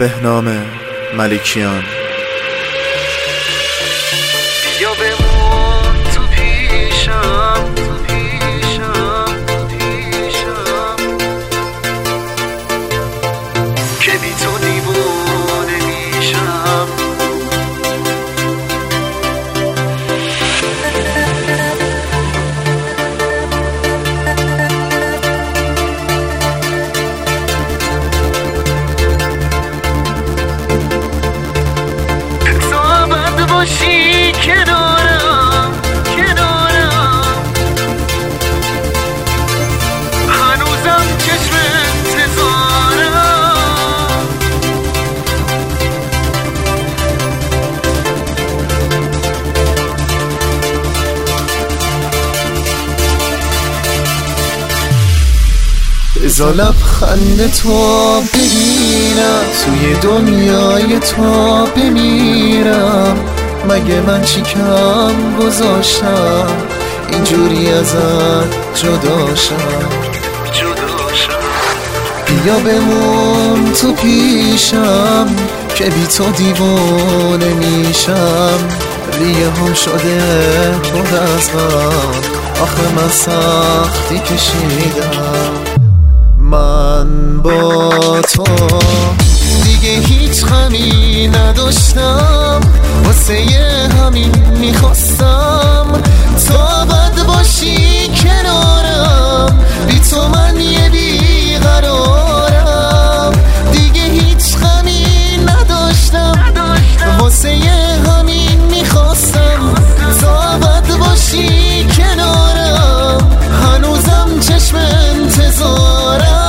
بهنام ملکیان. بیا بمون تو پیشم، تو پیشم، تو پیشم، که بی تو دیوانه میشم. باشی کنارم، کنارم، هنوزم چشم انتظارم. بذار لبخند تو ببینم، توی دنیای تو بمیرم. مگه من چی کم گذاشتم اینجوری ازت جداشم؟ بیا بمون تو پیشم که بی تو دیوانه میشم. ریه هم شده پر از غم، آخه من سختی کشیدم. من با تو دیگه هیچ غمی نداشتم، واسه همین میخواستم تا بد باشی کنارم. بی تو من یه بیقرارم، دیگه هیچ غمی نداشتم، واسه همین میخواستم تا بد باشی کنارم. هنوزم چشم انتظارم.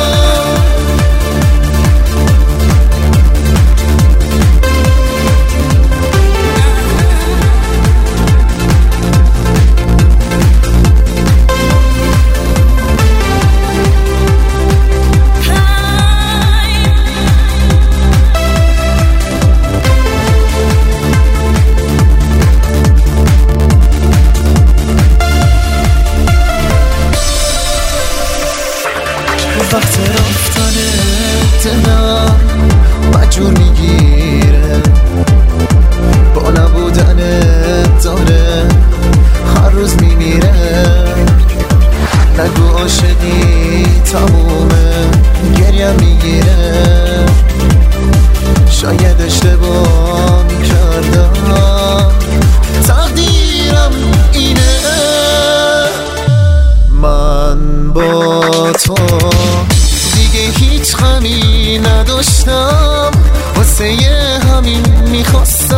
وقت رفتن دلم مجبور میگیره، با نبودن داره هر روز میمیره. نگو عاشقی تمومه، گریم میگیره. شاید اشتباه میکردم، تقدیرم اینه. من با تو دیگه هیچ غمی نداشتم، واسه همین میخواستم